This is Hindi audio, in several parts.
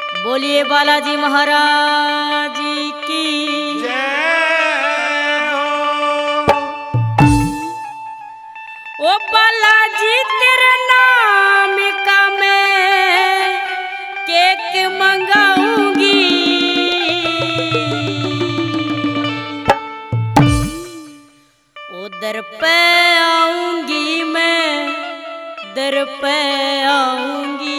बोलिए बालाजी महाराज की जय हो। ओ बालाजी तेरे नाम का मैं केक मंगाऊंगी। ओ दर पे आऊंगी मैं, दर पे आऊंगी।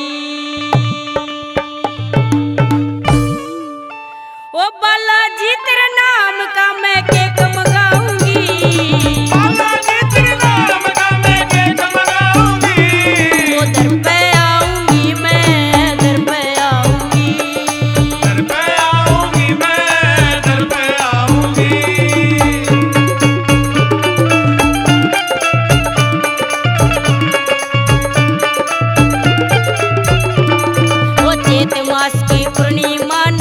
ओ बालाजी तेरे नाम का मैं केक मंगाऊंगी। बालाजी तेरे नाम का मैं केक मंगाऊंगी। ओ दर पे आऊंगी मैं, दर पे आऊंगी। दर पे आऊंगी मैं, दर पे आऊंगी। ओ चैत मास की पूर्णिमा